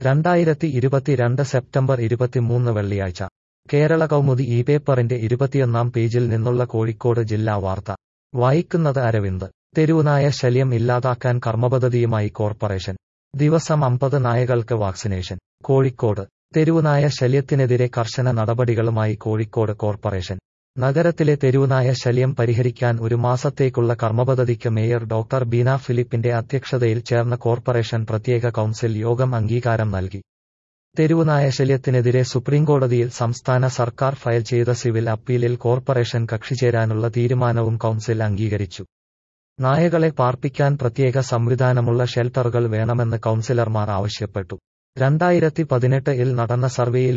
2022 September 23 വെള്ളിയാഴ്ച കേരള കൗമുദി ഈ പേപ്പറിന്റെ 21-ാം പേജിൽ നിന്നുള്ള കോഴിക്കോട് ജില്ലാ വാർത്ത വായിക്കുന്നത് അരവിന്ദ്. തെരുവുനായ ശല്യം ഇല്ലാതാക്കാൻ കർമ്മപദ്ധതിയുമായി കോർപ്പറേഷൻ. ദിവസം 50 നായകൾക്ക് വാക്സിനേഷൻ. കോഴിക്കോട് തെരുവുനായ ശല്യത്തിനെതിരെ കർശന നടപടികളുമായി കോഴിക്കോട് കോർപ്പറേഷൻ. നഗരത്തിലെ തെരുവുനായ ശല്യം പരിഹരിക്കാൻ ഒരു മാസത്തേക്കുള്ള കർമ്മപദ്ധതിക്ക് മേയർ ഡോക്ടർ ബീന ഫിലിപ്പിന്റെ അധ്യക്ഷതയിൽ ചേർന്ന കോർപ്പറേഷൻ പ്രത്യേക കൗൺസിൽ യോഗം അംഗീകാരം നൽകി. തെരുവുനായ ശല്യത്തിനെതിരെ സുപ്രീംകോടതിയിൽ സംസ്ഥാന സർക്കാർ ഫയൽ ചെയ്ത സിവിൽ അപ്പീലിൽ കോർപ്പറേഷൻ കക്ഷിചേരാനുള്ള തീരുമാനവും കൗൺസിൽ അംഗീകരിച്ചു. നായകളെ പാർപ്പിക്കാൻ പ്രത്യേക സംവിധാനമുള്ള ഷെൽട്ടറുകൾ വേണമെന്ന് കൗൺസിലർമാർ ആവശ്യപ്പെട്ടു. 2018-ൽ നടന്ന സർവേയിൽ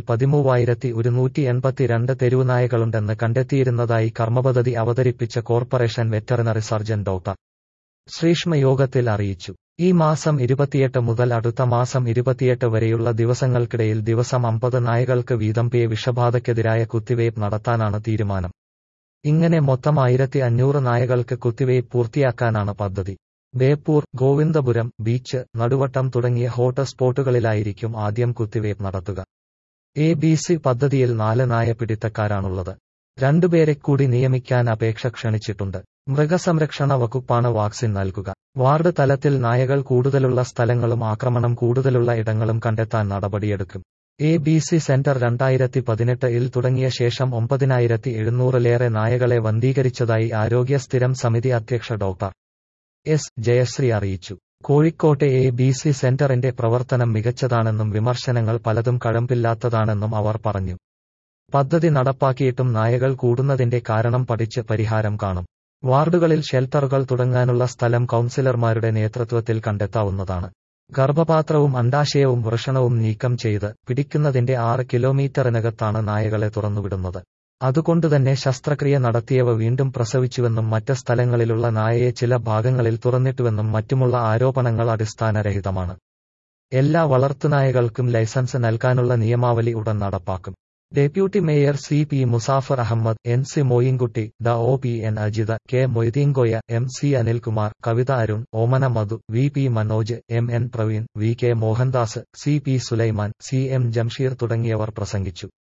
13,182 തെരുവുനായകളുണ്ടെന്ന് കണ്ടെത്തിയിരുന്നതായി കർമ്മപദ്ധതി അവതരിപ്പിച്ച corporation veterinary surgeon doctor Shreeshma യോഗത്തിൽ അറിയിച്ചു. ഈ മാസം 28 മുതൽ അടുത്ത മാസം 28 വരെയുള്ള ദിവസങ്ങൾക്കിടയിൽ ദിവസം 50 നായകൾക്ക് വീതം വിഷബാധയ്ക്കെതിരായ കുത്തിവയ്പ് നടത്താനാണ് തീരുമാനം. ഇങ്ങനെ മൊത്തം 1,500 നായകൾക്ക് കുത്തിവയ്പ് പൂർത്തിയാക്കാനാണ് പദ്ധതി. ബേപ്പൂർ, ഗോവിന്ദപുരം, ബീച്ച്, നടുവട്ടം തുടങ്ങിയ ഹോട്ട് സ്പോട്ടുകളിലായിരിക്കും ആദ്യം കുത്തിവയ്പ് നടത്തുക. ABC പദ്ധതിയിൽ 4 നായപിടുത്തക്കാരാണുള്ളത്. 2 പേരെ കൂടി നിയമിക്കാൻ അപേക്ഷ ക്ഷണിച്ചിട്ടുണ്ട്. മൃഗസംരക്ഷണ വകുപ്പാണ് വാക്സിൻ നൽകുക. വാർഡ് തലത്തിൽ നായകൾ കൂടുതലുള്ള സ്ഥലങ്ങളും ആക്രമണം കൂടുതലുള്ള ഇടങ്ങളും കണ്ടെത്താൻ നടപടിയെടുക്കും. ABC സെന്റർ 2018-ൽ തുടങ്ങിയ ശേഷം 9,700-ലേറെ നായകളെ വന്ധീകരിച്ചതായി ആരോഗ്യ സ്ഥിരം സമിതി അധ്യക്ഷ ഡോക്ടർ എസ് ജയശ്രീ അറിയിച്ചു. കോഴിക്കോട്ടെ ABC സെന്ററിന്റെ പ്രവർത്തനം മികച്ചതാണെന്നും വിമർശനങ്ങൾ പലതും കഴമ്പില്ലാത്തതാണെന്നും അവർ പറഞ്ഞു. പദ്ധതി നടപ്പാക്കിയിട്ടും നായകൾ കൂടുന്നതിന്റെ കാരണം പഠിച്ച് പരിഹാരം കാണും. വാർഡുകളിൽ ഷെൽട്ടറുകൾ തുടങ്ങാനുള്ള സ്ഥലം കൗൺസിലർമാരുടെ നേതൃത്വത്തിൽ കണ്ടെത്താവുന്നതാണ്. ഗർഭപാത്രവും അണ്ഡാശയവും വൃഷണവും നീക്കം ചെയ്ത് പിടിക്കുന്നതിന്റെ 6 കിലോമീറ്ററിനകത്താണ് നായകളെ തുറന്നുവിടുന്നത്. അതുകൊണ്ടുതന്നെ ശസ്ത്രക്രിയ നടത്തിയവ വീണ്ടും പ്രസവിച്ചുവെന്നും മറ്റ് സ്ഥലങ്ങളിലുള്ള നായയെ ചില ഭാഗങ്ങളിൽ തുറന്നിട്ടുവെന്നും മറ്റുമുള്ള ആരോപണങ്ങൾ അടിസ്ഥാനരഹിതമാണ്. എല്ലാ വളർത്തുനായകൾക്കും ലൈസൻസ് നൽകാനുള്ള നിയമാവലി ഉടൻ നടപ്പാക്കും. Deputy mayor CP Musafar Ahammad, NC Moinkutty, OPN Ajitha, K Moideenkoya, MC Anilkumar, Kavitha Arun, Omana Madhu, VP Manoj, MN Praveen, VK Mohandas, CP Sulaiman, CM Jamsheer തുടങ്ങിയവർ പ്രസംഗിച്ചു.